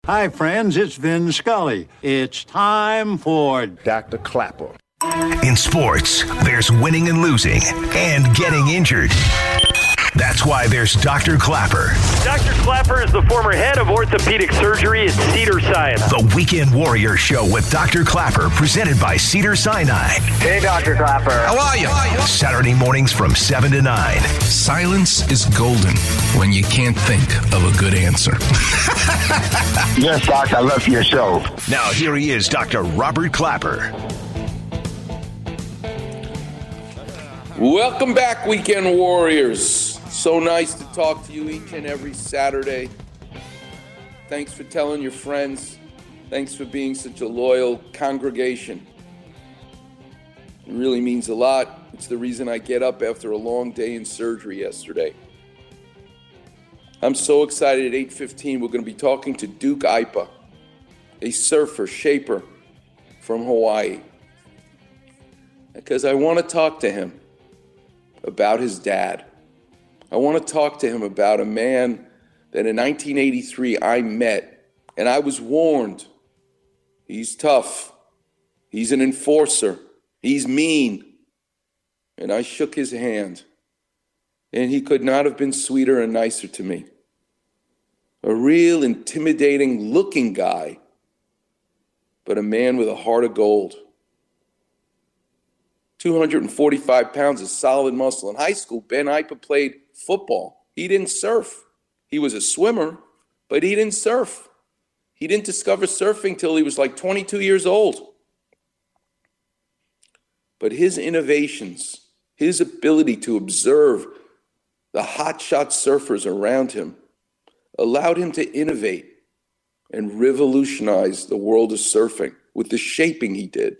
Hi, friends. It's Vin Scully. It's time for Dr. Clapper. In sports, there's winning and losing and getting injured. That's why there's Dr. Clapper. Dr. Clapper is the former head of orthopedic surgery at Cedars-Sinai. The Weekend Warrior Show with Dr. Clapper, presented by Cedars-Sinai. Hey, Dr. Clapper. How are you? Saturday mornings from 7 to 9. Silence is golden when you can't think of a good answer. Yes, Doc, I love your show. Now, here he is, Dr. Robert Clapper. Welcome back, Weekend Warriors. So nice to talk to you each and every Saturday. Thanks for telling your friends. Thanks for being such a loyal congregation. It really means a lot. It's the reason I get up after a long day in surgery yesterday. I'm so excited at 8:15 we're going to be talking to Duke Aipa, a surfer, shaper from Hawaii. Because I want to talk to him about his dad. I want to talk to him about a man that in 1983 I met, and I was warned. He's tough. He's an enforcer. He's mean. And I shook his hand, and he could not have been sweeter and nicer to me. A real intimidating looking guy, but a man with a heart of gold. 245 pounds of solid muscle. In high school, Ben Aipa played football. He didn't surf. He was a swimmer, but he didn't surf. He didn't discover surfing till he was like 22 years old. But his innovations, his ability to observe the hotshot surfers around him, allowed him to innovate and revolutionize the world of surfing with the shaping he did.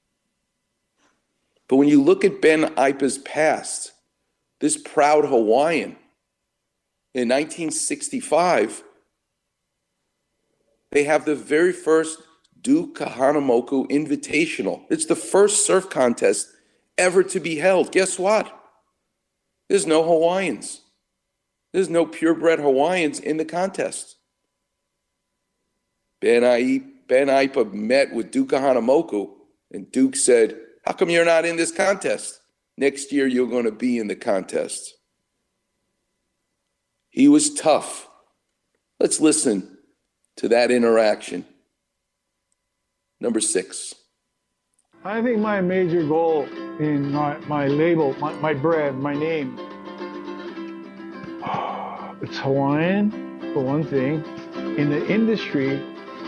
But when you look at Ben Aipa's past, this proud Hawaiian, in 1965, they have the very first Duke Kahanamoku Invitational. It's the first surf contest ever to be held. Guess what? There's no Hawaiians. There's no purebred Hawaiians in the contest. Ben Aipa met with Duke Kahanamoku, and Duke said, "How come you're not in this contest? Next year, you're going to be in the contest." He was tough. Let's listen to that interaction. Number 6. I think my major goal in my label, my brand, my name, it's Hawaiian, for one thing. In the industry,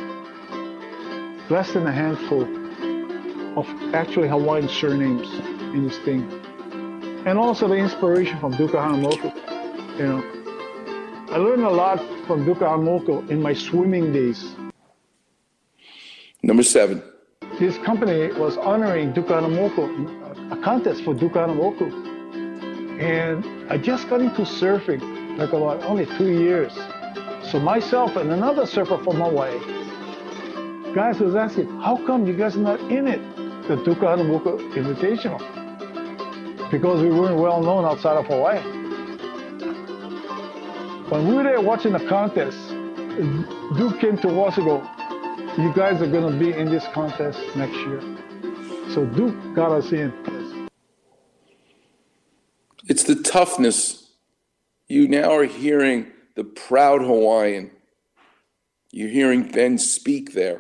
less than a handful of actually Hawaiian surnames in this thing. And also the inspiration from Duke Kahanamoku. You know, I learned a lot from Duke Kahanamoku in my swimming days. Number 7. This company was honoring Duke Kahanamoku, a contest for Duke Kahanamoku. And I just got into surfing like about only 2 years. So myself and another surfer from Hawaii, guys was asking, how come you guys are not in it? The Duke Kahanamoku Invitational, because we weren't well known outside of Hawaii. When we were there watching the contest, Duke came to us and go, "You guys are going to be in this contest next year." So Duke got us in. It's the toughness. You now are hearing the proud Hawaiian. You're hearing Ben speak there.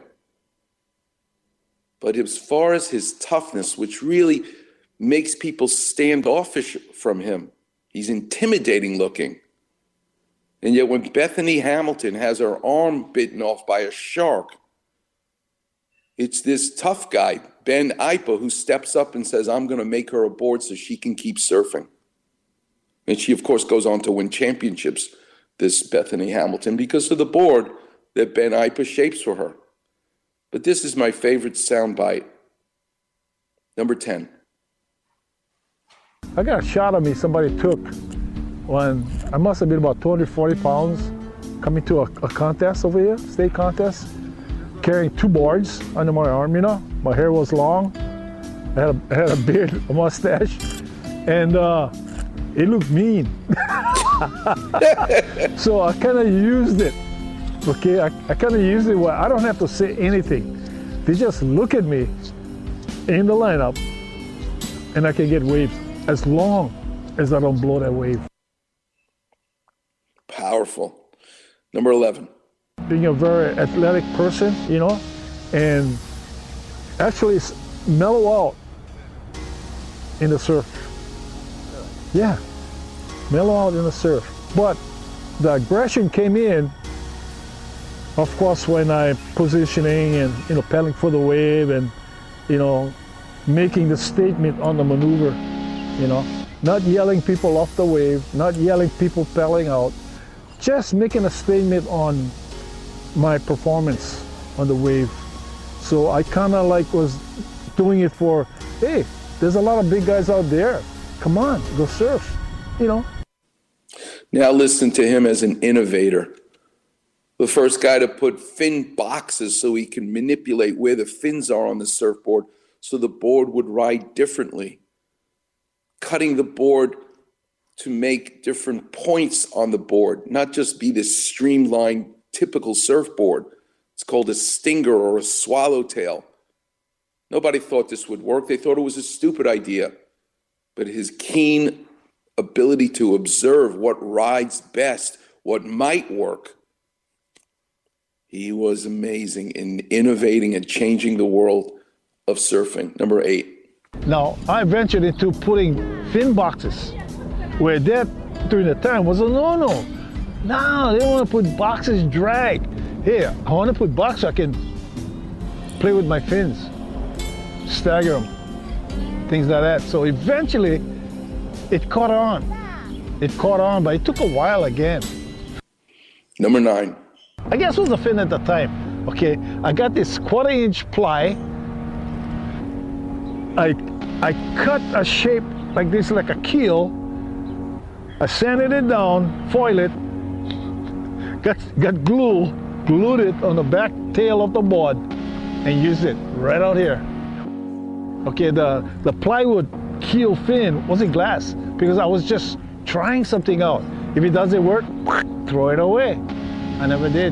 But as far as his toughness, which really makes people standoffish from him, he's intimidating looking. And yet when Bethany Hamilton has her arm bitten off by a shark, it's this tough guy, Ben Aipa, who steps up and says, "I'm going to make her aboard so she can keep surfing." And she, of course, goes on to win championships, this Bethany Hamilton, because of the board that Ben Aipa shapes for her. But this is my favorite soundbite. Number 10. I got a shot of me somebody took when I must have been about 240 pounds coming to a contest over here, state contest, carrying 2 boards under my arm, you know. My hair was long. I had a beard, a mustache, and it looked mean. So I kind of used it Okay, I kind of use it where I don't have to say anything. They just look at me in the lineup and I can get waves as long as I don't blow that wave. Powerful. Number 11. Being a very athletic person, you know, and actually mellow out in the surf. Yeah, mellow out in the surf. But the aggression came in, of course, when I'm positioning and, you know, paddling for the wave and, you know, making the statement on the maneuver, you know, not yelling people off the wave, not yelling people paddling out, just making a statement on my performance on the wave. So I kind of like was doing it for, hey, there's a lot of big guys out there. Come on, go surf, you know. Now listen to him as an innovator. The first guy to put fin boxes so he can manipulate where the fins are on the surfboard so the board would ride differently. Cutting the board to make different points on the board, not just be this streamlined, typical surfboard. It's called a stinger or a swallowtail. Nobody thought this would work. They thought it was a stupid idea. But his keen ability to observe what rides best, what might work, he was amazing in innovating and changing the world of surfing. Number 8. Now, I ventured into putting fin boxes, where that, during the time, was a no-no. No, they don't want to put boxes drag. Here, I want to put boxes so I can play with my fins, stagger them, things like that. So eventually, it caught on. It caught on, but it took a while again. Number 9. I guess it was a fin at the time. Okay, I got this 1/4-inch ply. I cut a shape like this, like a keel. I sanded it down, foiled it, got glue, glued it on the back tail of the board, and used it right out here. Okay, the plywood keel fin wasn't glass because I was just trying something out. If it doesn't work, throw it away. I never did.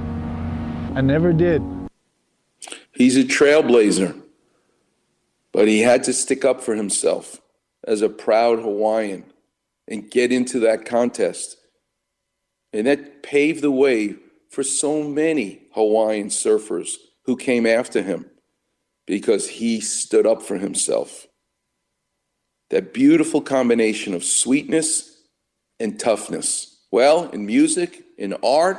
I never did. He's a trailblazer, but he had to stick up for himself as a proud Hawaiian and get into that contest. And that paved the way for so many Hawaiian surfers who came after him because he stood up for himself. That beautiful combination of sweetness and toughness. Well, in music, in art,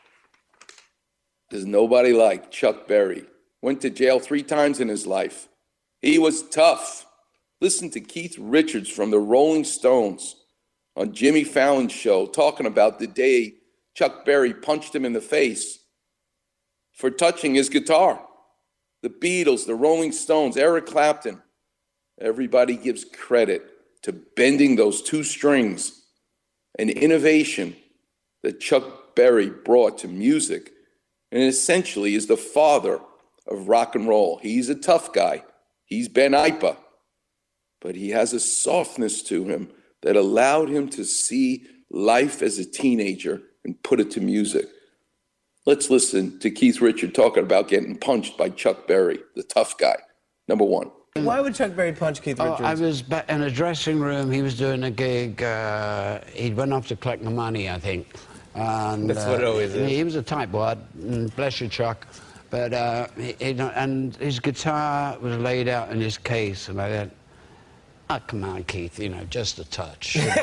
there's nobody like Chuck Berry. Went to jail 3 times in his life. He was tough. Listen to Keith Richards from the Rolling Stones on Jimmy Fallon's show talking about the day Chuck Berry punched him in the face for touching his guitar. The Beatles, the Rolling Stones, Eric Clapton. Everybody gives credit to bending those 2 strings, an innovation that Chuck Berry brought to music and essentially is the father of rock and roll. He's a tough guy. He's Ben Ipa. But he has a softness to him that allowed him to see life as a teenager and put it to music. Let's listen to Keith Richards talking about getting punched by Chuck Berry, the tough guy. Number 1. Why would Chuck Berry punch Keith Richards? I was in a dressing room. He was doing a gig. He'd went off to collect the money, I think. And, that's what it always is. He was a tightwad. Bless you, Chuck. But and his guitar was laid out in his case, and I said, "Oh, come on, Keith, you know, just a touch." You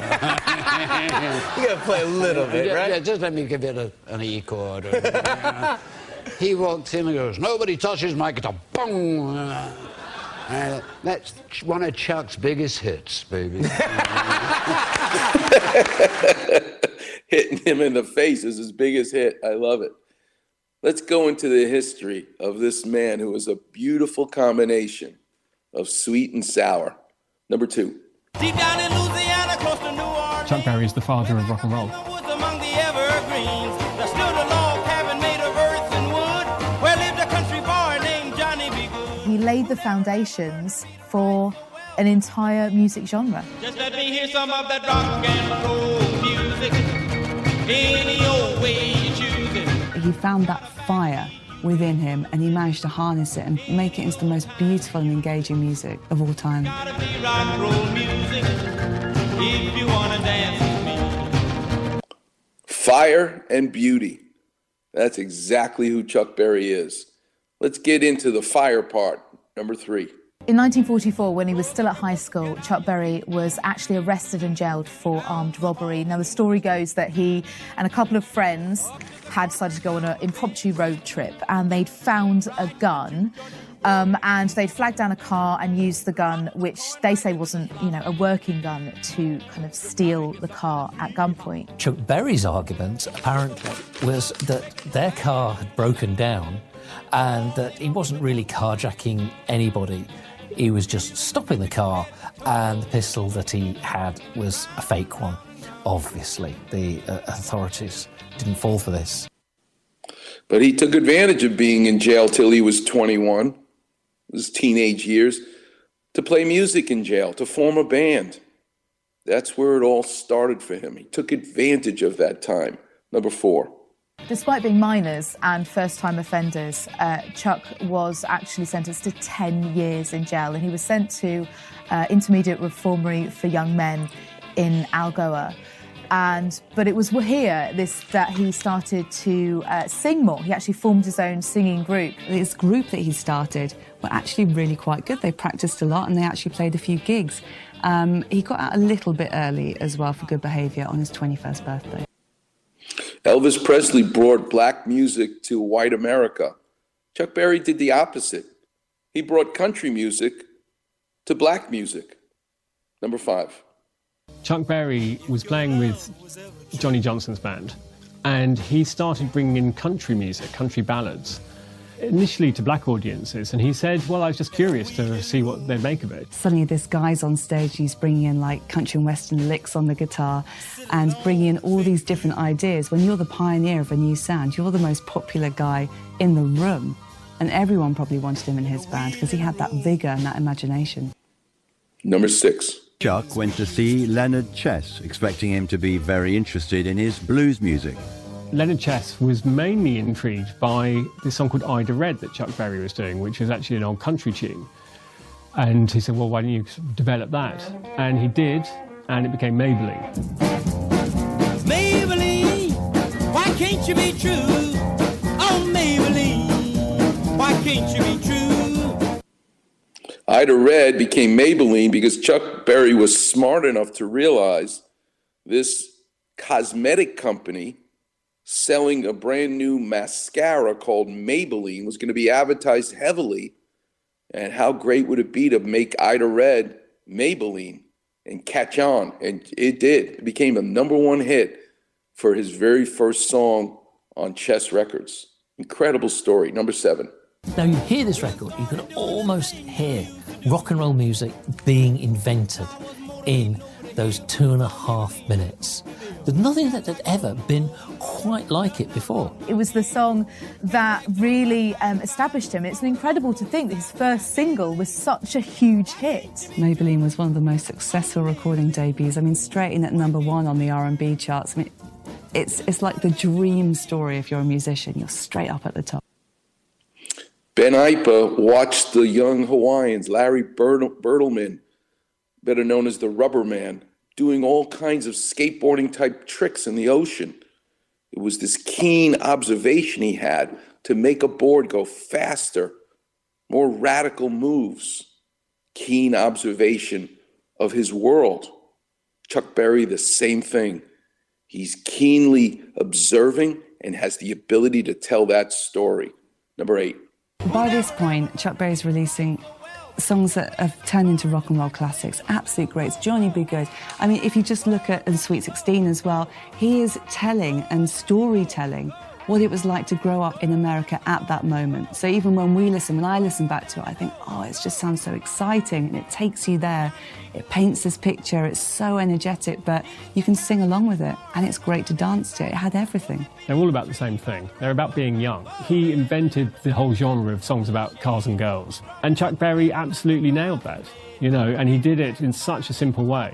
gotta play a little bit, right? Yeah, just let me give it an E chord. Or, you know. He walks in and goes, "Nobody touches my guitar." Boom! That's one of Chuck's biggest hits, baby. Hitting him in the face is his biggest hit. I love it. Let's go into the history of this man who was a beautiful combination of sweet and sour. Number 2. Deep down in Louisiana, close to New Orleans, Chuck Berry is the father of rock and roll. Among the evergreens, there stood a log cabin made of earth and wood, where lived a country boy named Johnny B. Good. He laid the foundations for an entire music genre. Just let me hear some of that rock and roll music, any old way you choose it. he found that fire within him and he managed to harness it and make it into the most beautiful and engaging music of all time. Gotta be rock and roll music if you wanna dance with me. Fire and beauty. That's exactly who Chuck Berry is. Let's get into the fire part, number 3. In 1944, when he was still at high school, Chuck Berry was actually arrested and jailed for armed robbery. Now, the story goes that he and a couple of friends had decided to go on an impromptu road trip, and they'd found a gun, and they'd flagged down a car and used the gun, which they say wasn't, a working gun, to kind of steal the car at gunpoint. Chuck Berry's argument, apparently, was that their car had broken down and that he wasn't really carjacking anybody. He was just stopping the car, and the pistol that he had was a fake one. Obviously, the authorities didn't fall for this. But he took advantage of being in jail till he was 21, his teenage years, to play music in jail, to form a band. That's where it all started for him. He took advantage of that time. Number 4. Despite being minors and first-time offenders, Chuck was actually sentenced to 10 years in jail, and he was sent to Intermediate Reformatory for Young Men in Algoa. But it was here that he started to sing more. He actually formed his own singing group. This group that he started were actually really quite good. They practiced a lot and they actually played a few gigs. He got out a little bit early as well for good behaviour on his 21st birthday. Elvis Presley brought black music to white America. Chuck Berry did the opposite. He brought country music to black music. Number 5. Chuck Berry was playing with Johnny Johnson's band, and he started bringing in country music, country ballads, initially to black audiences, and he said, well, I was just curious to see what they'd make of it. Suddenly this guy's on stage, he's bringing in like country and western licks on the guitar and bringing in all these different ideas. When you're the pioneer of a new sound, you're the most popular guy in the room, and everyone probably wanted him in his band because he had that vigour and that imagination. Number 6. Chuck went to see Leonard Chess, expecting him to be very interested in his blues music. Leonard Chess was mainly intrigued by this song called Ida Red that Chuck Berry was doing, which is actually an old country tune. And he said, well, why don't you develop that? And he did, and it became Maybelline. Maybelline, why can't you be true? Oh, Maybelline, why can't you be true? Ida Red became Maybelline because Chuck Berry was smart enough to realize this cosmetic company selling a brand new mascara called Maybelline was going to be advertised heavily. And how great would it be to make Ida Red Maybelline and catch on? And it did. It became a number 1 hit for his very first song on Chess Records. Incredible story. Number 7. Now, you hear this record, you can almost hear rock and roll music being invented in those 2.5 minutes. There's nothing that had ever been quite like it before. It was the song that really established him. It's incredible to think that his first single was such a huge hit. Maybelline was one of the most successful recording debuts. I mean, straight in at number 1 on the R&B charts. I mean, it's like the dream story if you're a musician. You're straight up at the top. Ben Ipa watched the young Hawaiians, Larry Bertelman, better known as the Rubber Man, doing all kinds of skateboarding type tricks in the ocean. It was this keen observation he had to make a board go faster, more radical moves. Keen observation of his world. Chuck Berry, the same thing. He's keenly observing and has the ability to tell that story. Number 8. By this point, Chuck Berry's releasing songs that have turned into rock and roll classics, absolute greats. Johnny B. Good. I mean, if you just look at Sweet 16 as well, he is telling and storytelling what it was like to grow up in America at that moment. So even when I listen back to it, I think, oh, it just sounds so exciting, and it takes you there. It paints this picture, it's so energetic, but you can sing along with it, and it's great to dance to. It had everything. They're all about the same thing. They're about being young. He invented the whole genre of songs about cars and girls, and Chuck Berry absolutely nailed that, and he did it in such a simple way.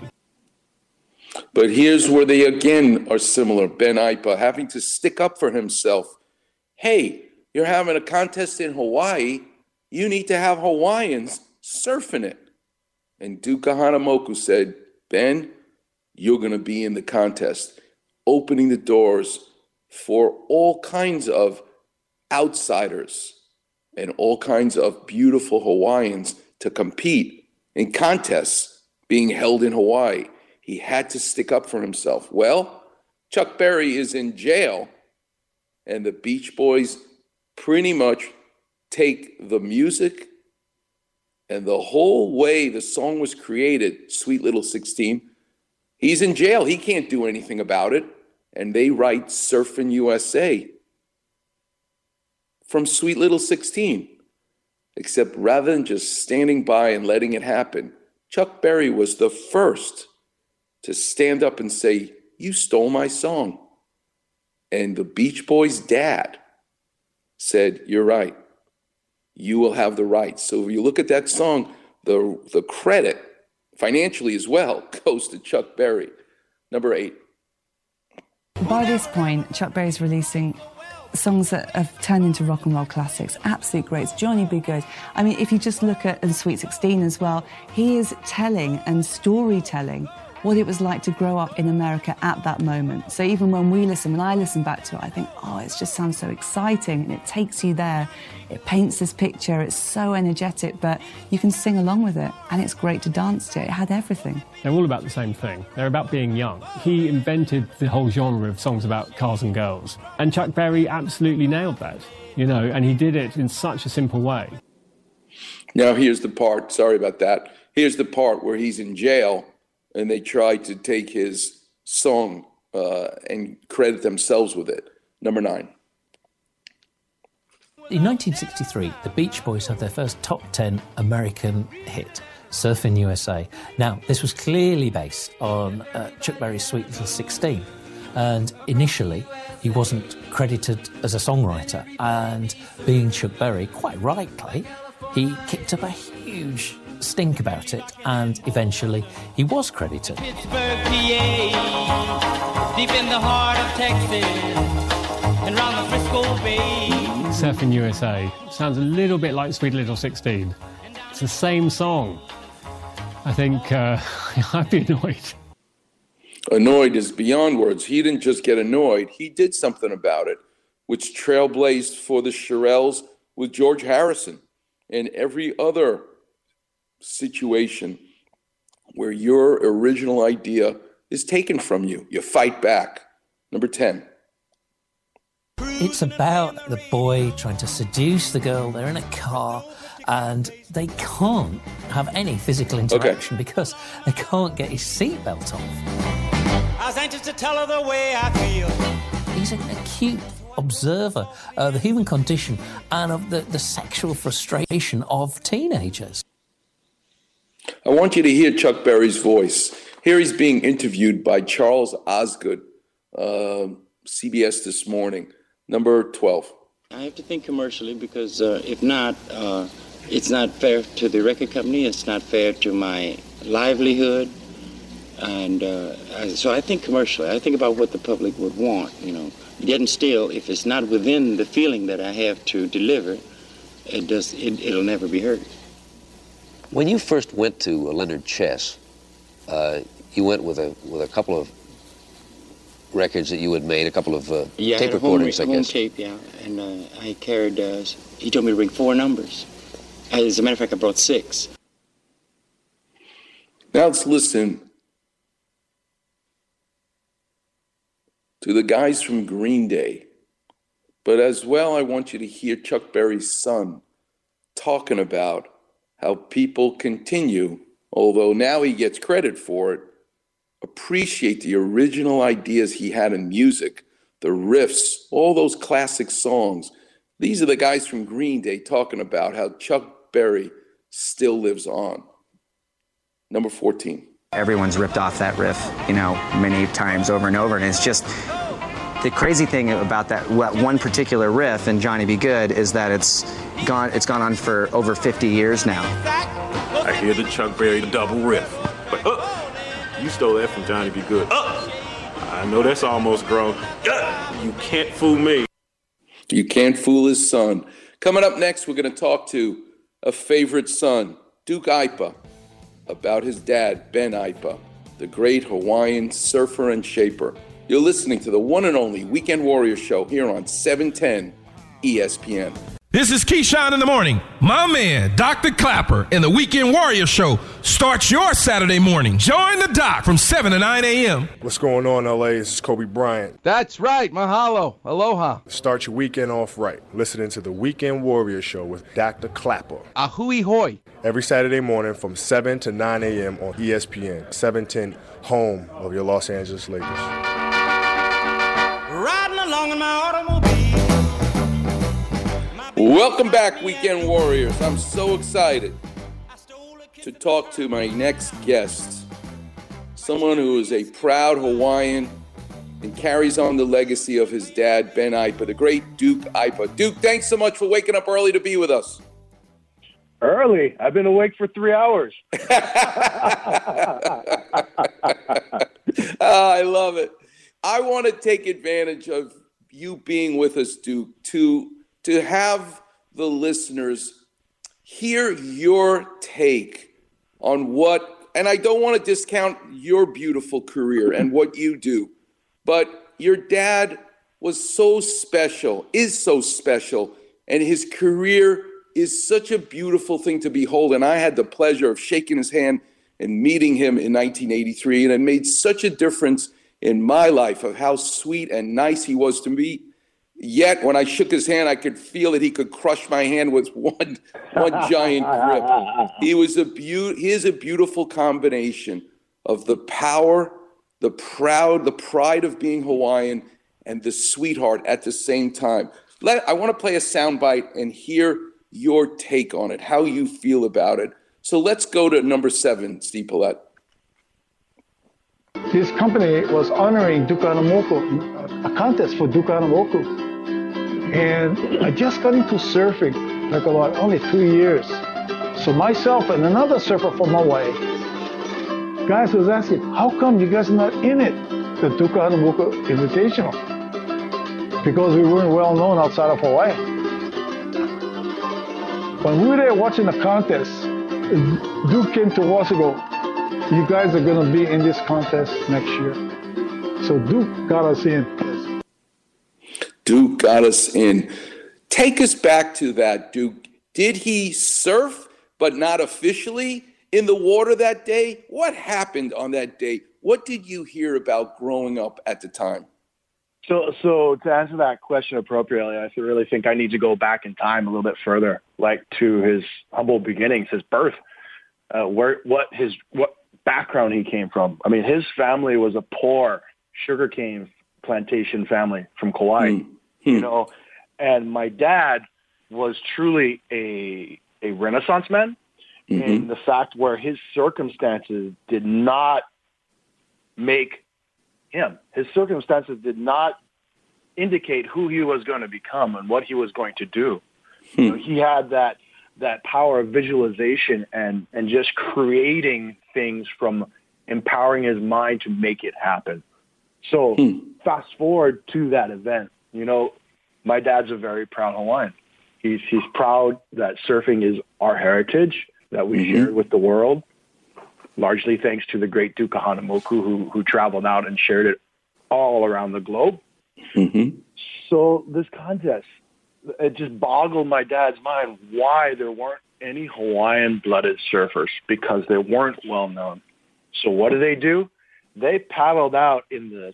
But here's where they again are similar. Ben Ipa having to stick up for himself hey, you're having a contest in Hawaii. You need to have Hawaiians surfing it. And Duka Hanamoku said, Ben, you're going to be in the contest, opening the doors for all kinds of outsiders and all kinds of beautiful Hawaiians to compete in contests being held in Hawaii. He had to stick up for himself. Well, Chuck Berry is in jail, and the Beach Boys pretty much take the music and the whole way the song was created, Sweet Little 16. He's in jail. He can't do anything about it. And they write Surfin' USA from Sweet Little 16. Except rather than just standing by and letting it happen, Chuck Berry was the first to stand up and say, you stole my song. And the Beach Boys' dad said, you're right. You will have the rights. So if you look at that song, the credit, financially as well, goes to Chuck Berry. Number 8. By this point, Chuck Berry's releasing songs that have turned into rock and roll classics, absolute greats. Johnny B. Good. I mean, if you just look at Sweet 16 as well, he is telling and storytelling what it was like to grow up in America at that moment. So even when I listen back to it, I think, oh, it just sounds so exciting, and it takes you there. It paints this picture, it's so energetic, but you can sing along with it, and it's great to dance to. It had everything. They're all about the same thing. They're about being young. He invented the whole genre of songs about cars and girls, and Chuck Berry absolutely nailed that, and he did it in such a simple way. Now here's the part, sorry about that, here's the part where he's in jail, and they tried to take his song and credit themselves with it. Number 9. In 1963, the Beach Boys had their first top 10 American hit, Surfin' USA. Now, this was clearly based on Chuck Berry's Sweet Little 16. And initially, he wasn't credited as a songwriter. And being Chuck Berry, quite rightly, he kicked up a huge stink about it, and eventually he was credited. Pittsburgh, PA, deep in the heart of Texas, and round the Frisco Bay. Surfin' USA sounds a little bit like Sweet Little 16. It's the same song. I think I'd be annoyed. Annoyed is beyond words. He didn't just get annoyed. He did something about it, which trailblazed for the Shirelles with George Harrison and every other situation where your original idea is taken from you. You fight back. Number 10. It's about the boy trying to seduce the girl. They're in a car and they can't have any physical interaction because they can't get his seatbelt off. I was anxious to tell her the way I feel. He's an acute observer of the human condition and of the sexual frustration of teenagers. I want you to hear Chuck Berry's voice. Here he's being interviewed by Charles Osgood, CBS This Morning. Number 12. I have to think commercially because if not, it's not fair to the record company. It's not fair to my livelihood. And so I think commercially. I think about what the public would want, Yet still, if it's not within the feeling that I have to deliver, it'll never be heard. When you first went to Leonard Chess, you went with a couple of records that you had made, a couple of tape recordings, I guess. Home tape, yeah. And I carried, he told me to bring 4 numbers. As a matter of fact, I brought 6. Now let's listen to the guys from Green Day. But as well, I want you to hear Chuck Berry's son talking about how people continue, although now he gets credit for it, appreciate the original ideas he had in music, the riffs, all those classic songs. These are the guys from Green Day talking about how Chuck Berry still lives on. Number 14. Everyone's ripped off that riff, many times over and over, and it's just the crazy thing about that one particular riff in Johnny B. Good is that it's gone on for over 50 years now. I hear the Chuck Berry double riff, but you stole that from Johnny B. Good. I know that's almost grown. You can't fool me. You can't fool his son. Coming up next, we're going to talk to a favorite son, Duke Aipa, about his dad, Ben Aipa, the great Hawaiian surfer and shaper. You're listening to the one and only Weekend Warrior Show here on 710 ESPN. This is Keyshawn in the morning. My man, Dr. Clapper, and the Weekend Warrior Show starts your Saturday morning. Join the doc from 7 to 9 a.m. What's going on, LA? This is Kobe Bryant. That's right. Mahalo. Aloha. Start your weekend off right. Listening to the Weekend Warrior Show with Dr. Clapper. Ahui hoi. Every Saturday morning from 7 to 9 a.m. on ESPN, 710, home of your Los Angeles Lakers. Riding along in my automobile. Welcome back, Weekend Warriors. I'm so excited to talk to my next guest, someone who is a proud Hawaiian and carries on the legacy of his dad, Ben Aipa, the great Duke Aipa. Duke, thanks so much for waking up early to be with us. Early? I've been awake for 3 hours. I love it. I want to take advantage of you being with us, Duke, to have the listeners hear your take on what, and I don't want to discount your beautiful career and what you do, but your dad was so special, is so special, and his career is such a beautiful thing to behold. And I had the pleasure of shaking his hand and meeting him in 1983, and it made such a difference in my life of how sweet and nice he was to me. Yet, when I shook his hand, I could feel that he could crush my hand with one giant grip. He is a beautiful combination of the power, the pride of being Hawaiian, and the sweetheart at the same time. I want to play a soundbite and hear your take on it, how you feel about it. So let's go to number 7, Steve Paulette. His company was honoring Duke Kahanamoku, a contest for Duke Kahanamoku. And I just got into surfing like about only 2 years. So myself and another surfer from Hawaii, guys was asking, how come you guys are not in it, the Duke Kahanamoku Invitational? Because we weren't well known outside of Hawaii. When we were there watching the contest, Duke came to us and go, you guys are going to be in this contest next year. So Duke got us in. Duke got us in. Take us back to that, Duke. Did he surf, but not officially, in the water that day? What happened on that day? What did you hear about growing up at the time? So to answer that question appropriately, I really think I need to go back in time a little bit further, like to his humble beginnings, his birth, what background he came from. I mean, his family was a poor sugarcane plantation family from Kauai, you know, and my dad was truly a Renaissance man in the fact where his circumstances did not make him. His circumstances did not indicate who he was going to become and what he was going to do. You know, he had that power of visualization and just creating things from empowering his mind to make it happen. So fast forward to that event, you know, my dad's a very proud Hawaiian. He's proud that surfing is our heritage that we shared with the world, largely thanks to the great Duke Kahanamoku who traveled out and shared it all around the globe. So this contest, it just boggled my dad's mind why there weren't any Hawaiian-blooded surfers, because they weren't well known. So what do? They paddled out in the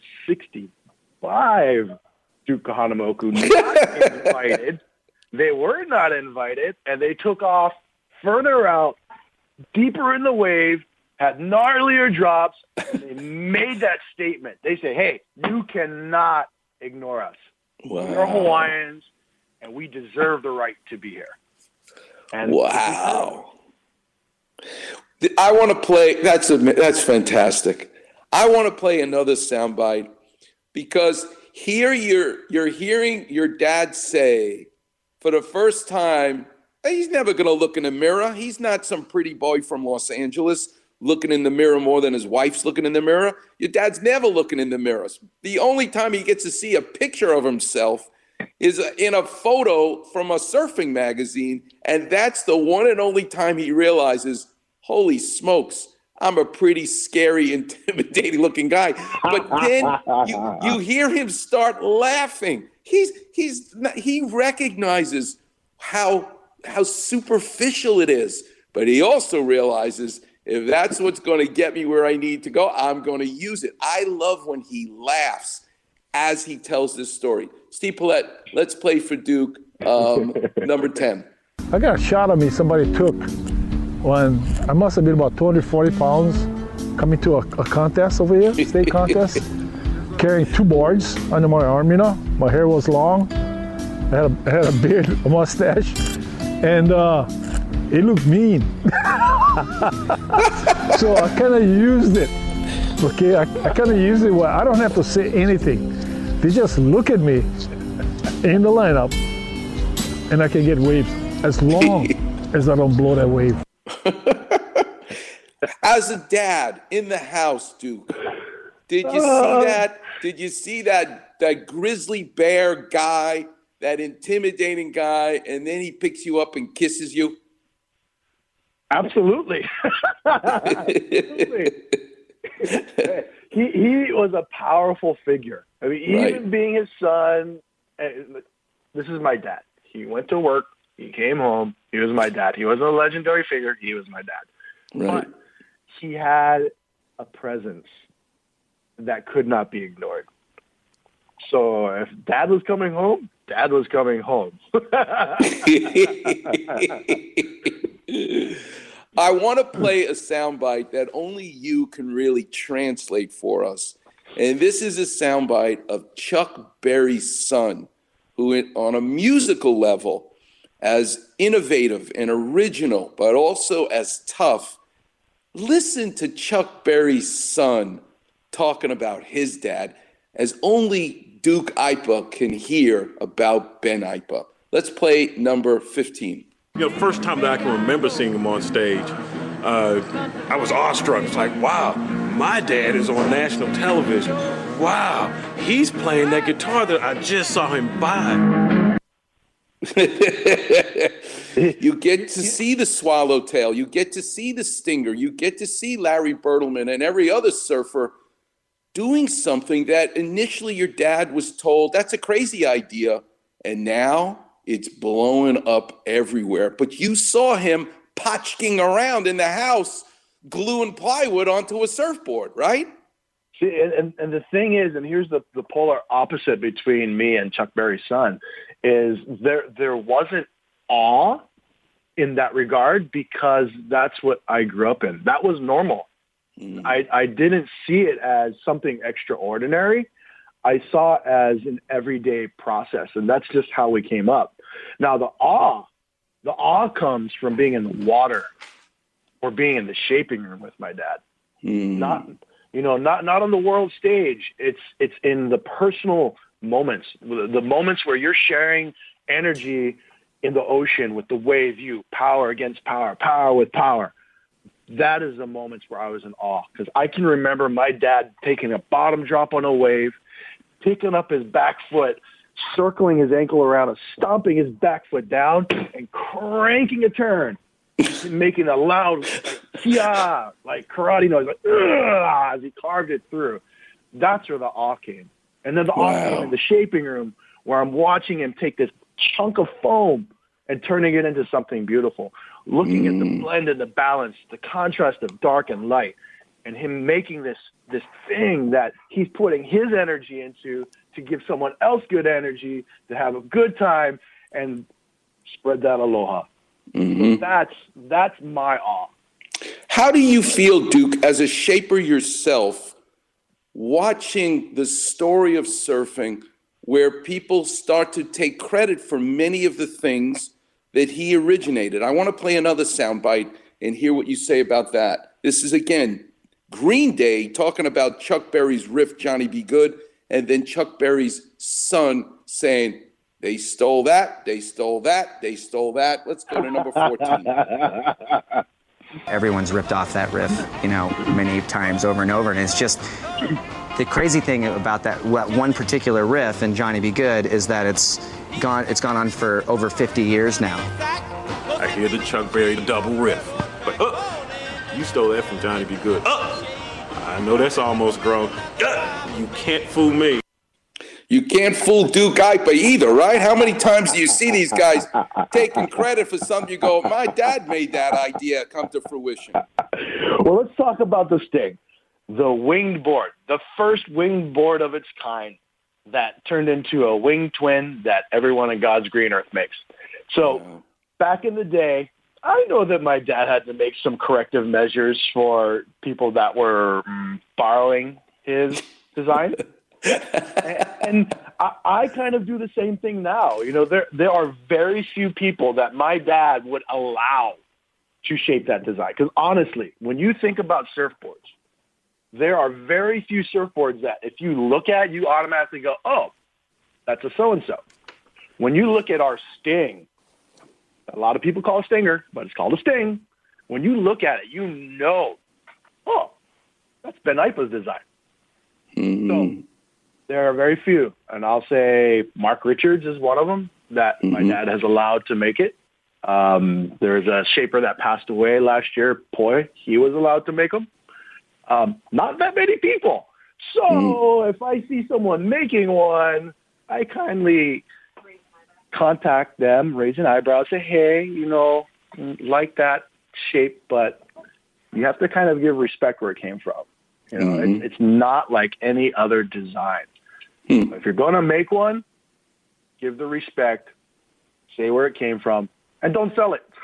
65 Duke Kahanamoku, not invited. They were not invited, and they took off further out, deeper in the wave, had gnarlier drops, and they made that statement. They say, hey, you cannot ignore us. Wow. We're Hawaiians, and we deserve the right to be here. And wow. I want to play, that's fantastic. I want to play another soundbite because here you're hearing your dad say for the first time, he's never going to look in the mirror. He's not some pretty boy from Los Angeles looking in the mirror more than his wife's looking in the mirror. Your dad's never looking in the mirrors. The only time he gets to see a picture of himself is in a photo from a surfing magazine, and that's the one and only time he realizes, holy smokes, I'm a pretty scary, intimidating looking guy. But then you hear him start laughing. He recognizes how superficial it is, but he also realizes if that's what's going to get me where I need to go, I'm going to use it. I love when he laughs as he tells this story. Steve Paulette, let's play for Duke, number 10. I got a shot of me somebody took when I must have been about 240 pounds coming to a contest over here, state contest, carrying 2 boards under my arm, you know. My hair was long. I had a beard, a mustache, and it looked mean. So I kind of used it, okay? I kind of used it where I don't have to say anything. They just look at me in the lineup, and I can get waves as long as I don't blow that wave. As a dad in the house, Duke, did you see that? Did you see that grizzly bear guy, that intimidating guy, and then he picks you up and kisses you? Absolutely. Absolutely. He was a powerful figure. I mean, even being his son, this is my dad. He went to work. He came home. He was my dad. He wasn't a legendary figure. He was my dad. Right. But he had a presence that could not be ignored. So if dad was coming home, dad was coming home. I want to play a soundbite that only you can really translate for us. And this is a soundbite of Chuck Berry's son, who on a musical level, as innovative and original, but also as tough. Listen to Chuck Berry's son talking about his dad, as only Duke Aipa can hear about Ben Aipa. Let's play number 15. You know, first time that I can remember seeing him on stage, I was awestruck. It's like, wow, my dad is on national television. Wow, he's playing that guitar that I just saw him buy. You get to see the Swallowtail. You get to see the Stinger. You get to see Larry Bertelman and every other surfer doing something that initially your dad was told, that's a crazy idea. And now it's blowing up everywhere. But you saw him potchking around in the house, gluing plywood onto a surfboard, right? See, and the thing is, and here's the polar opposite between me and Chuck Berry's son, is there wasn't awe in that regard because that's what I grew up in. That was normal. I didn't see it as something extraordinary. I saw it as an everyday process, and that's just how we came up. Now, the awe comes from being in the water or being in the shaping room with my dad. Not on the world stage. It's in the personal moments, the moments where you're sharing energy in the ocean with the wave view, power against power, power with power. That is the moments where I was in awe, because I can remember my dad taking a bottom drop on a wave, picking up his back foot, circling his ankle around and stomping his back foot down and cranking a turn, making a loud like karate noise, like, as he carved it through. That's where the awe came. And then the awe came in the shaping room, where I'm watching him take this chunk of foam and turning it into something beautiful, looking at the blend and the balance, the contrast of dark and light, and him making this thing that he's putting his energy into to give someone else good energy, to have a good time, and spread that aloha. So that's my awe. How do you feel, Duke, as a shaper yourself, watching the story of surfing where people start to take credit for many of the things that he originated? I want to play another soundbite and hear what you say about that. This is, again, Green Day talking about Chuck Berry's riff, Johnny B. Good, and then Chuck Berry's son saying, they stole that, they stole that, they stole that. Let's go to number 14. Everyone's ripped off that riff, many times over and over, and it's just the crazy thing about that one particular riff in Johnny B. Good is that it's gone on for over 50 years now. I hear the Chuck Berry double riff, but you stole that from Johnny B. Good. I know that's almost grown. You can't fool me. You can't fool Duke Ipa either, right? How many times do you see these guys taking credit for something? You go, my dad made that idea come to fruition. Well, let's talk about the Sting. The winged board, the first winged board of its kind that turned into a winged twin that everyone in God's green earth makes. So back in the day, I know that my dad had to make some corrective measures for people that were borrowing his design. And I kind of do the same thing now. You know, there are very few people that my dad would allow to shape that design. Because honestly, when you think about surfboards, there are very few surfboards that if you look at, you automatically go, oh, that's a so-and-so. When you look at our Sting, a lot of people call it a Stinger, but it's called a Sting. When you look at it, you know, oh, that's Ben Ipa's design. So there are very few, and I'll say Mark Richards is one of them that my dad has allowed to make it. There's a shaper that passed away last year, Poi. He was allowed to make them. Not that many people. So if I see someone making one, I kindly contact them, raise an eyebrow, say, hey, you know, like that shape, but you have to kind of give respect where it came from. You know, it's not like any other design. If you're going to make one, give the respect, say where it came from, and don't sell it.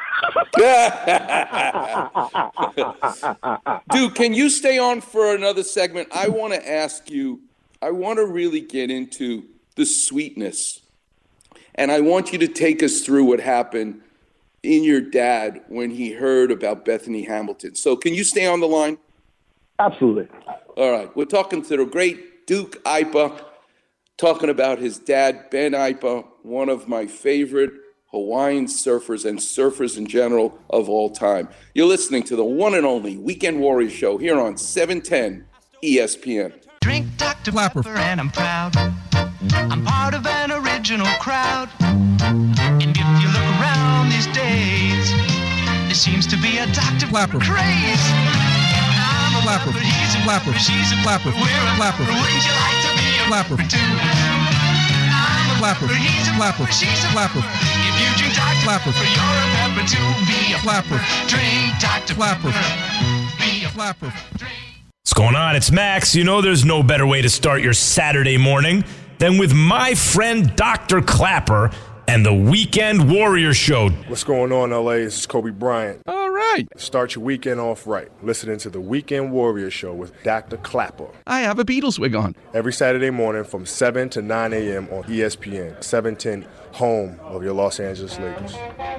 Dude, can you stay on for another segment? I want to ask you, I want to really get into the sweetness. And I want you to take us through what happened in your dad when he heard about Bethany Hamilton. So can you stay on the line? Absolutely. All right. We're talking to the great Duke Ipa, talking about his dad, Ben Ipa, one of my favorite Hawaiian surfers and surfers in general of all time. You're listening to the one and only Weekend Warrior Show here on 710 ESPN. Drink Dr. Clapper and I'm proud. I'm part of an original crowd. And if you look around these days, there seems to be a Dr. Clapper craze. I'm a Clapper, he's a Clapper, she's a Clapper, we're a Clapper. Wouldn't you like to be a Clapper too? I'm a Clapper, he's a Clapper, she's a Clapper. If you drink Dr. Clapper, you're a pepper too. Be a Clapper, drink Dr. Clapper, be a Clapper. What's going on? It's Max. You know there's no better way to start your Saturday morning than with my friend Dr. Clapper and the Weekend Warrior Show. What's going on, LA? This is Kobe Bryant. All right. Start your weekend off right. Listening to the Weekend Warrior Show with Dr. Clapper. I have a Beatles wig on. Every Saturday morning from 7 to 9 a.m. on ESPN, 710, home of your Los Angeles Lakers.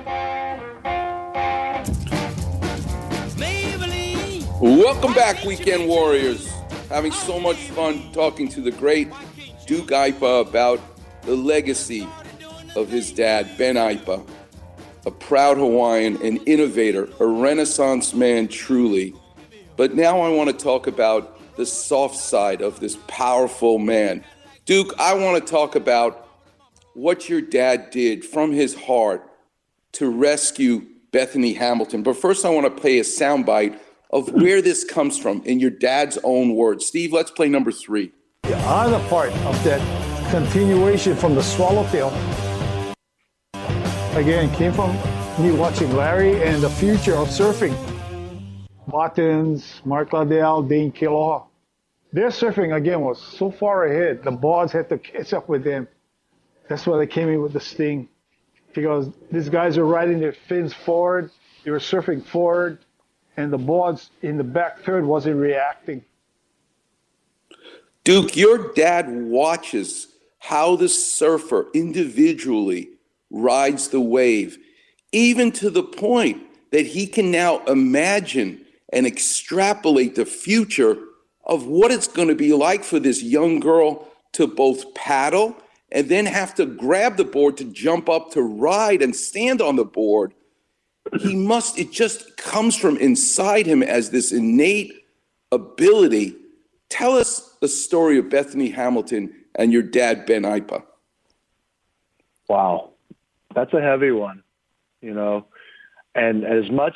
Welcome back, Weekend Warriors. Having so much fun talking to the great Duke Ipa about the legacy of his dad, Ben Ipa, a proud Hawaiian, an innovator, a Renaissance man truly. But now I want to talk about the soft side of this powerful man. Duke, I want to talk about what your dad did from his heart to rescue Bethany Hamilton. But first I want to play a soundbite of where this comes from in your dad's own words. Steve, let's play number 3. The other part of that continuation from the Swallowtail, again, came from me watching Larry and the future of surfing. Martins, Mark Laudel, Dane Kealoha. Their surfing, again, was so far ahead. The boards had to catch up with them. That's why they came in with the Sting. Because these guys were riding their fins forward. They were surfing forward. And the boards in the back third wasn't reacting. Duke, your dad watches how the surfer individually rides the wave, even to the point that he can now imagine and extrapolate the future of what it's going to be like for this young girl to both paddle and then have to grab the board to jump up to ride and stand on the board. It just comes from inside him as this innate ability Tell us the story of Bethany Hamilton and your dad, Ben Ipa. Wow, that's a heavy one, you know. And as much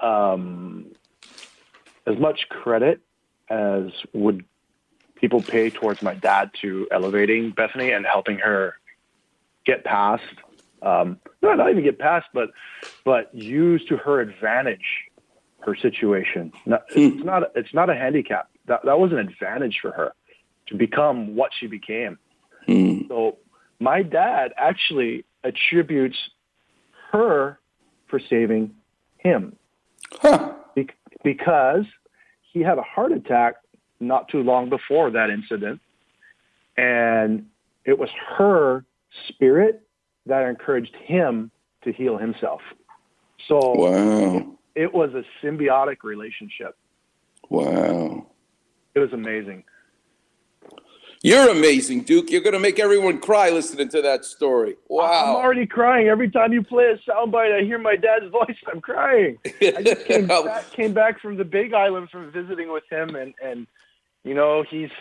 credit as would people pay towards my dad to elevating Bethany and helping her get past, not even get past, but use to her advantage her situation. It's not a handicap. That was an advantage for her to become what she became. So my dad actually attributes her for saving him because he had a heart attack not too long before that incident. And it was her spirit that encouraged him to heal himself. So wow. It was a symbiotic relationship. Wow. It was amazing. You're amazing, Duke. You're going to make everyone cry listening to that story. Wow. I'm already crying. Every time you play a soundbite, I hear my dad's voice. I'm crying. I just came back from the Big Island from visiting with him, and you know, he's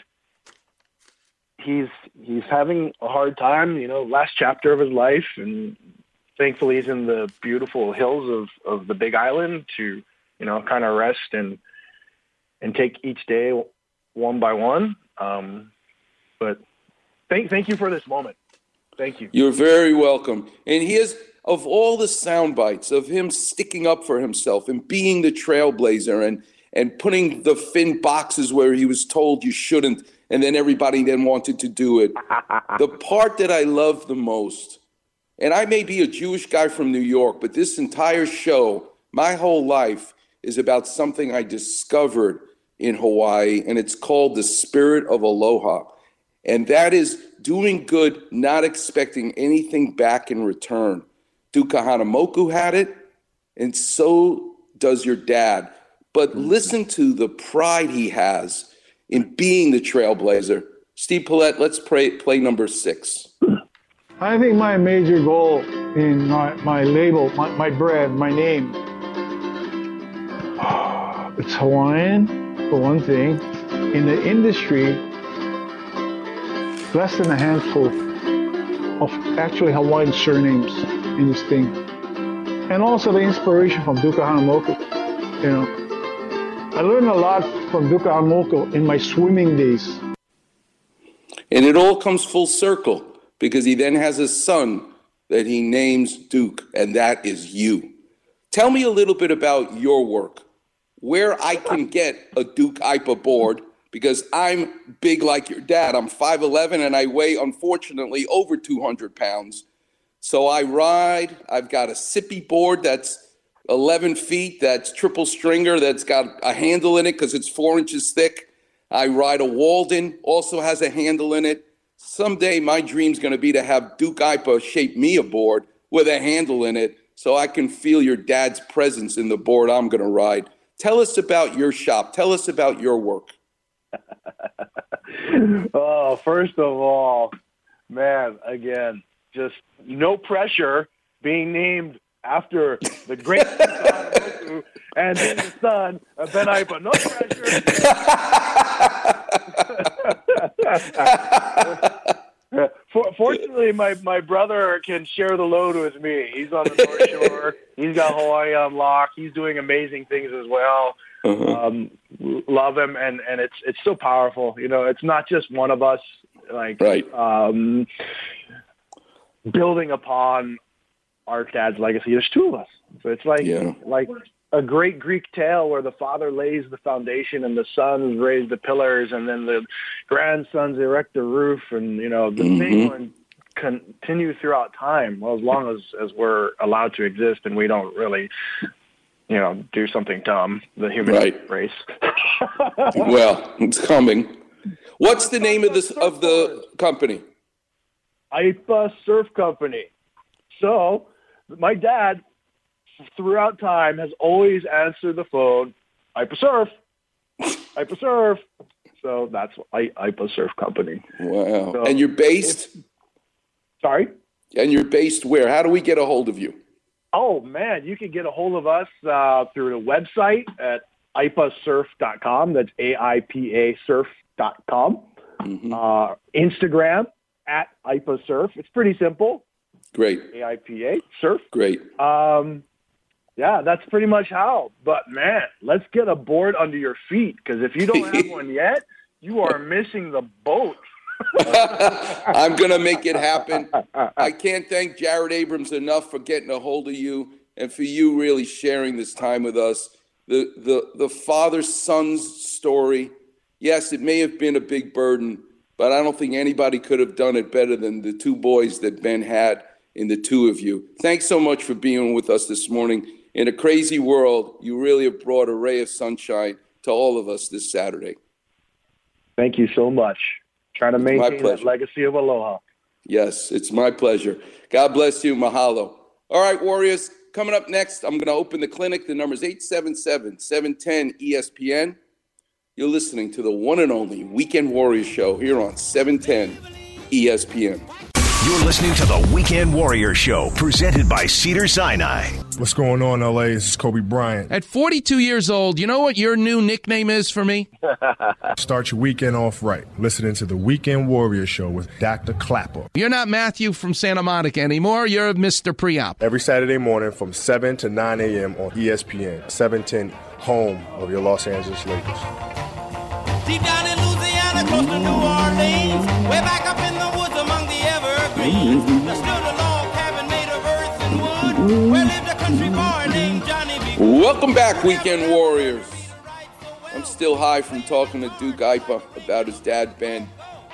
having a hard time, you know, last chapter of his life, and thankfully he's in the beautiful hills of the Big Island to, you know, kind of rest and take each day one by one. But thank you for this moment. Thank you. You're very welcome. And here's, of all the sound bites of him sticking up for himself and being the trailblazer and putting the Finn boxes where he was told you shouldn't, and then everybody then wanted to do it. The part that I love the most, and I may be a Jewish guy from New York, but this entire show, my whole life, is about something I discovered in Hawaii, and it's called the spirit of aloha. And that is doing good, not expecting anything back in return. Duke Kahanamoku had it, and so does your dad. But listen to the pride he has in being the trailblazer. Steve Paulette, let's play number 6. I think my major goal in my label, my brand, my name, it's Hawaiian, for one thing. In the industry, less than a handful of actually Hawaiian surnames in this thing. And also the inspiration from Duke Kahanamoku. You know, I learned a lot from Duke Kahanamoku in my swimming days. And it all comes full circle because he then has a son that he names Duke, and that is you. Tell me a little bit about your work, where I can get a Duke Ipa board, because I'm big like your dad. I'm 5'11", and I weigh, unfortunately, over 200 pounds. So I ride. I've got a Sippy board that's 11 feet, that's triple stringer, that's got a handle in it because it's 4 inches thick. I ride a Walden, also has a handle in it. Someday my dream's going to be to have Duke Ipa shape me a board with a handle in it so I can feel your dad's presence in the board I'm going to ride. Tell us about your shop. Tell us about your work. Oh, first of all, man, again, just no pressure being named after the great Kahanamoku and being the son of Ben Ipa. No pressure. Fortunately, my brother can share the load with me. He's on the North Shore. He's got Hawaii on lock. He's doing amazing things as well. Love him, and it's so powerful. You know, it's not just one of us, like building upon our dad's legacy. There's 2 of us, so it's like a great Greek tale where the father lays the foundation and the sons raise the pillars, and then the grandsons erect the roof, and you know the thing will continue throughout time, well, as long as we're allowed to exist, and we don't really, you know, do something dumb, the human race. Well, it's coming. What's the name of the company? Ipa Surf Company. So my dad, throughout time, has always answered the phone, Ipa Surf, Ipa Surf. So that's Ipa Surf Company. Wow. So, and you're based? Sorry? And you're based where? How do we get a hold of you? Oh, man, you can get a hold of us through the website at ipasurf.com. That's AIPA surf ipasurf.com. Instagram at ipasurf. It's pretty simple. Great. AIPA, surf. Great. Yeah, that's pretty much how. But, man, let's get a board under your feet, because if you don't have one yet, you are missing the boat. I'm going to make it happen. I can't thank Jared Abrams enough for getting a hold of you and for you really sharing this time with us. The father-son's story, yes, it may have been a big burden, but I don't think anybody could have done it better than the two boys that Ben had in the two of you. Thanks so much for being with us this morning. In a crazy world, you really have brought a ray of sunshine to all of us this Saturday. Thank you so much. Trying to maintain that legacy of aloha. Yes, it's my pleasure. God bless you. Mahalo. All right, Warriors, coming up next, I'm going to open the clinic. The number is 877-710-ESPN. You're listening to the one and only Weekend Warriors show here on 710 ESPN. You're listening to the Weekend Warrior Show, presented by Cedars-Sinai. What's going on, LA? This is Kobe Bryant. At 42 years old, you know what your new nickname is for me? Start your weekend off right. Listening to the Weekend Warrior Show with Dr. Clapper. You're not Matthew from Santa Monica anymore. You're Mr. Pre-Op. Every Saturday morning from 7 to 9 a.m. on ESPN, 710, home of your Los Angeles Lakers. Deep down in Louisiana, close to New Orleans, way back up in the woods among the evergreens, there stood a log cabin made of earth and wood, where lived a country boy named Johnny B. Welcome back, Weekend Warriors. I'm still high from talking to Duke Ipa about his dad, Ben.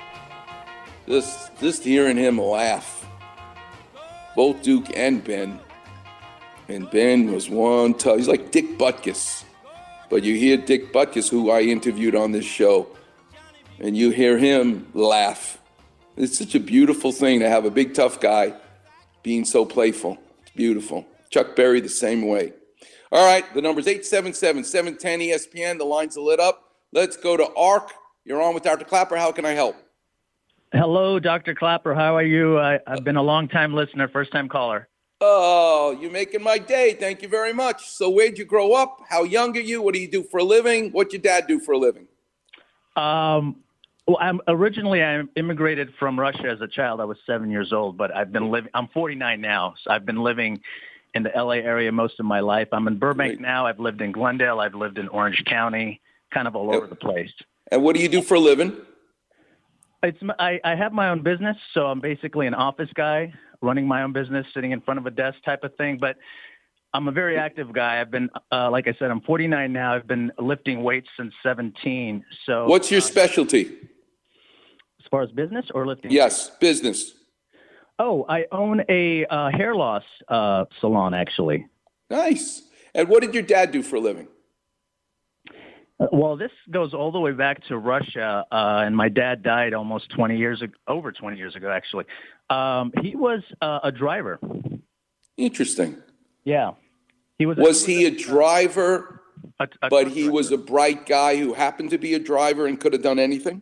Just hearing him laugh. Both Duke and Ben. And Ben was one tough. He's like Dick Butkus. But you hear Dick Butkus, who I interviewed on this show, and you hear him laugh. It's such a beautiful thing to have a big, tough guy being so playful. It's beautiful. Chuck Berry the same way. All right, the number's 877-710-ESPN. The lines are lit up. Let's go to Ark. You're on with Dr. Clapper. How can I help? Hello, Dr. Clapper. How are you? I've been a long-time listener, first-time caller. Oh, you're making my day. Thank you very much. So where'd you grow up? How young are you? What do you do for a living? What'd your dad do for a living? Well, I immigrated from Russia as a child. I was 7 years old, but I'm 49 now. So I've been living in the LA area most of my life. I'm in Burbank now. I've lived in Glendale. I've lived in Orange County, kind of all over the place. And what do you do for a living? I have my own business, so I'm basically an office guy, running my own business, sitting in front of a desk type of thing. But I'm a very active guy. I've been, like I said, I'm 49 now. I've been lifting weights since 17. So, what's your specialty? As far as business or lifting? Yes, business. Oh, I own a hair loss salon, actually. Nice. And what did your dad do for a living? Well, this goes all the way back to Russia, and my dad died almost 20 years ago, over 20 years ago, actually. He was a driver. Interesting. Yeah. Was he a driver, but he was a bright guy who happened to be a driver and could have done anything?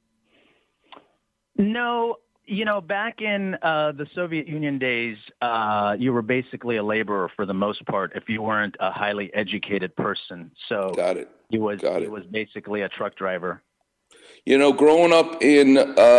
No. You know, back in the Soviet Union days, you were basically a laborer for the most part if you weren't a highly educated person. So Got it. He was basically a truck driver. You know, growing up in,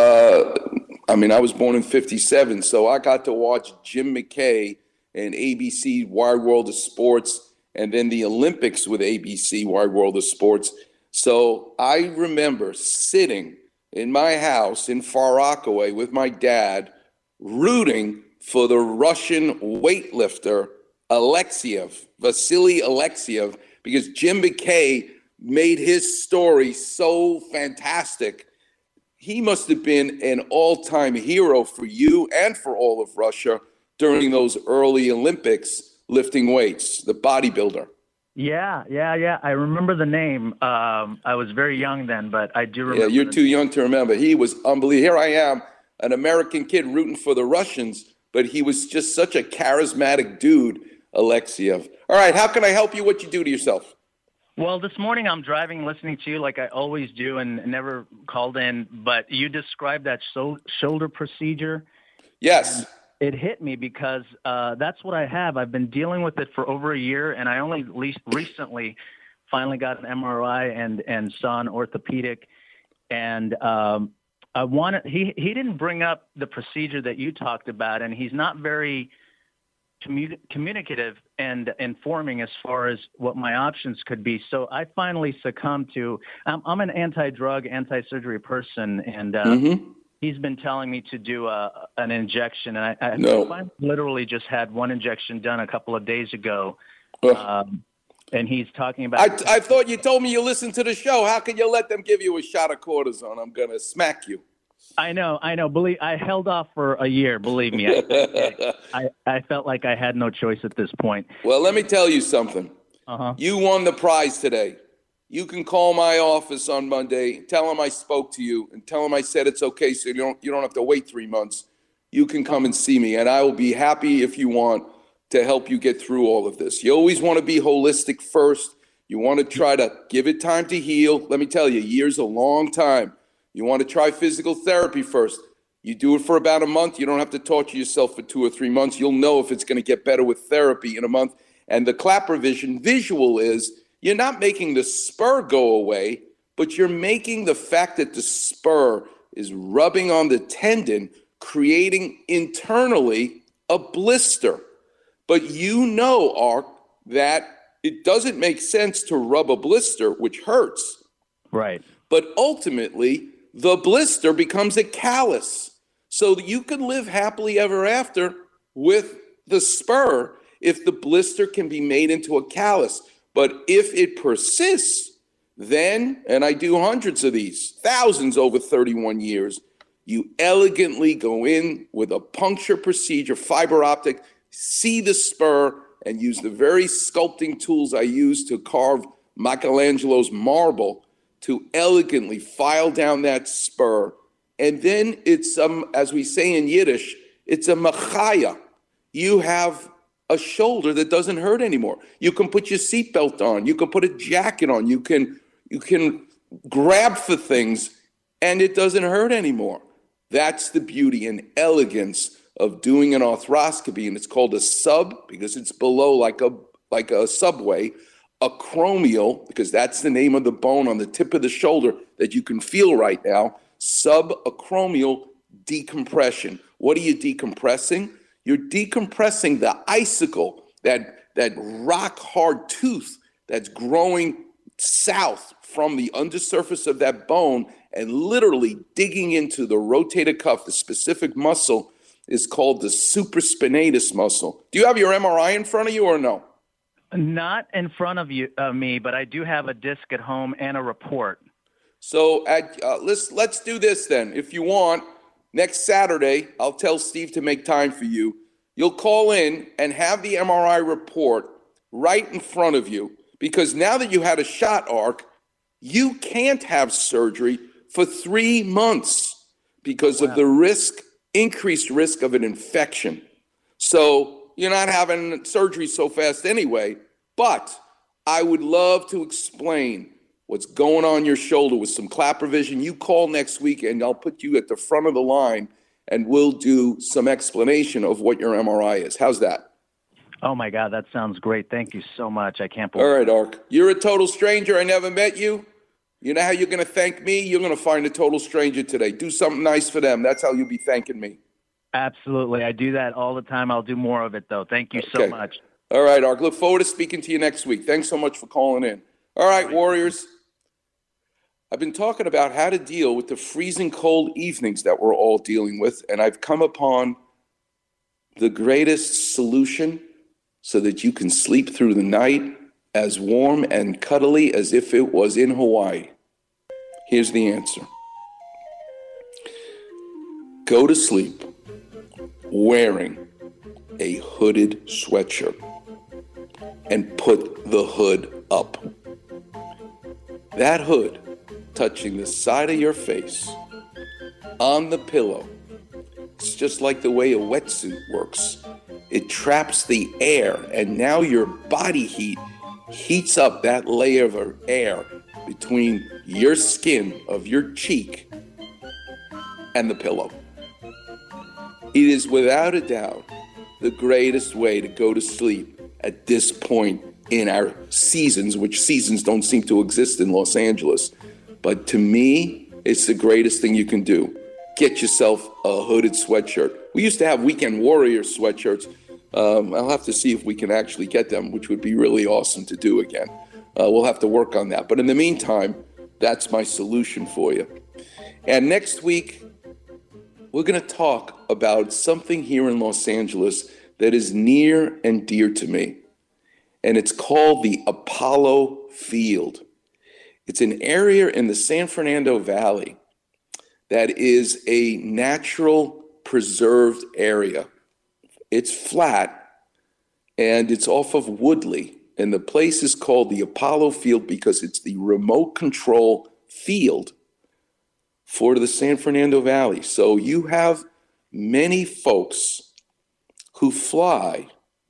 I was born in 57, so I got to watch Jim McKay and ABC Wide World of Sports, and then the Olympics with ABC Wide World of Sports. So I remember sitting in my house in Far Rockaway with my dad, rooting for the Russian weightlifter Vasily Alexiev, because Jim McKay made his story so fantastic. He must have been an all-time hero for you and for all of Russia during those early Olympics lifting weights, the bodybuilder. Yeah. I remember the name. I was very young then, but I do remember. Yeah, you're too young to remember. He was unbelievable. Here I am, an American kid rooting for the Russians, but he was just such a charismatic dude, Alexiev. All right, how can I help you? What you do to yourself? Well, this morning I'm driving, listening to you like I always do and never called in, but you described that shoulder procedure. Yes. It hit me because that's what I have. I've been dealing with it for over a year, and I only recently finally got an MRI and saw an orthopedic. And he didn't bring up the procedure that you talked about, and he's not very communicative and informing as far as what my options could be. So I finally succumbed to, I'm an anti-drug, anti-surgery person, and he's been telling me to do an injection. And I finally literally just had one injection done a couple of days ago. And he's talking about... I thought you told me you listened to the show. How can you let them give you a shot of cortisone? I'm going to smack you. I know. I held off for a year, believe me. I felt like I had no choice at this point. Well, let me tell you something. You won the prize today. You can call my office on Monday, tell them I spoke to you, and tell them I said it's okay, so you don't have to wait 3 months. You can come and see me, and I will be happy if you want to help you get through all of this. You always want to be holistic first. You want to try to give it time to heal. Let me tell you, a year's a long time. You want to try physical therapy first. You do it for about a month. You don't have to torture yourself for 2 or 3 months. You'll know if it's going to get better with therapy in a month. And the Clapper Vision visual is you're not making the spur go away, but you're making the fact that the spur is rubbing on the tendon, creating internally a blister. But you know, Ark, that it doesn't make sense to rub a blister, which hurts. Right. But ultimately, the blister becomes a callus. So that you can live happily ever after with the spur if the blister can be made into a callus. But if it persists, then, and I do hundreds of these, thousands over 31 years, you elegantly go in with a puncture procedure, fiber optic, see the spur, and use the very sculpting tools I use to carve Michelangelo's marble to elegantly file down that spur. And then it's, as we say in Yiddish, it's a machaya. You have a shoulder that doesn't hurt anymore. You can put your seatbelt on. You can put a jacket on. You can grab for things, and it doesn't hurt anymore. That's the beauty and elegance of doing an arthroscopy, and it's called a sub because it's below like a subway, acromial because that's the name of the bone on the tip of the shoulder that you can feel right now, subacromial decompression. What are you decompressing? You're decompressing the icicle, that rock hard tooth that's growing south from the undersurface of that bone and literally digging into the rotator cuff. The specific muscle is called the supraspinatus muscle. Do you have your MRI in front of you or no? Not in front of me, but I do have a disc at home and a report. So let's do this then. If you want, next Saturday, I'll tell Steve to make time for you. You'll call in and have the MRI report right in front of you, because now that you had a shot, Ark, you can't have surgery for 3 months because of the increased risk of an infection. So you're not having surgery so fast anyway, but I would love to explain what's going on your shoulder with some Clapper Vision. You call next week and I'll put you at the front of the line and we'll do some explanation of what your MRI is. How's that? Oh my God, that sounds great. Thank you so much. I can't believe it. All right, Ark. You're a total stranger. I never met you. You know how you're going to thank me? You're going to find a total stranger today. Do something nice for them. That's how you'll be thanking me. Absolutely. I do that all the time. I'll do more of it, though. Thank you so much. All right, Ark. Look forward to speaking to you next week. Thanks so much for calling in. All right, Warriors. I've been talking about how to deal with the freezing cold evenings that we're all dealing with, and I've come upon the greatest solution so that you can sleep through the night as warm and cuddly as if it was in Hawaii. Here's the answer. Go to sleep wearing a hooded sweatshirt and put the hood up. That hood touching the side of your face on the pillow. It's just like the way a wetsuit works. It traps the air, and now your body heat heats up that layer of air between your skin of your cheek and the pillow. It is without a doubt the greatest way to go to sleep at this point in our seasons, which seasons don't seem to exist in Los Angeles. But to me, It's the greatest thing you can do. Get yourself a hooded sweatshirt. We used to have Weekend Warrior sweatshirts. I'll have to see if we can actually get them, which would be really awesome to do again. We'll have to work on that. But in the meantime, that's my solution for you. And next week, we're going to talk about something here in Los Angeles that is near and dear to me. And it's called the Apollo Field. It's an area in the San Fernando Valley that is a natural preserved area. It's flat and it's off of Woodley. And the place is called the Apollo Field because it's the remote control field for the San Fernando Valley. So you have many folks who fly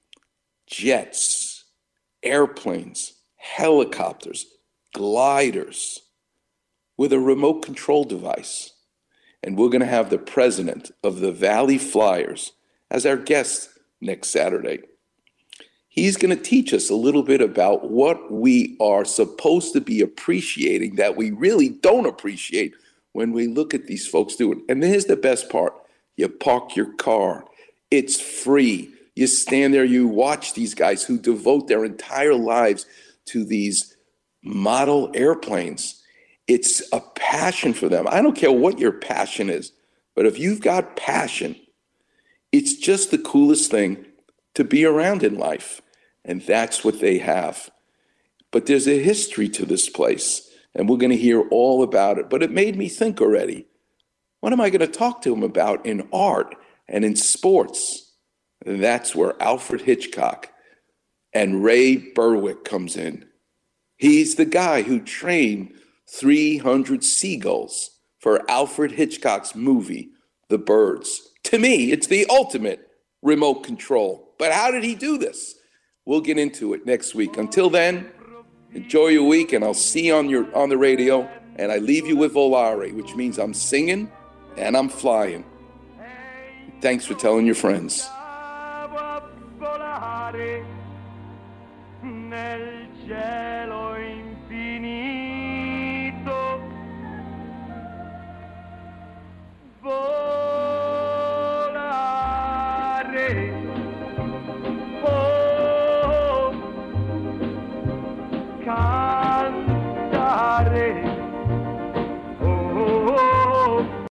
jets, airplanes, helicopters, gliders with a remote control device. And we're going to have the president of the Valley Flyers as our guest next Saturday. He's going to teach us a little bit about what we are supposed to be appreciating that we really don't appreciate when we look at these folks doing. And here's the best part. You park your car. It's free. You stand there, you watch these guys who devote their entire lives to these model airplanes. It's a passion for them. I don't care what your passion is, but if you've got passion, it's just the coolest thing to be around in life. And that's what they have. But there's a history to this place, and we're going to hear all about it. But it made me think already, what am I going to talk to them about in art and in sports? And that's where Alfred Hitchcock and Ray Berwick comes in. He's the guy who trained 300 seagulls for Alfred Hitchcock's movie, The Birds. To me, it's the ultimate remote control. But how did he do this? We'll get into it next week. Until then, enjoy your week, and I'll see you on the radio. And I leave you with Volare, which means I'm singing and I'm flying. Thanks for telling your friends. Nel cielo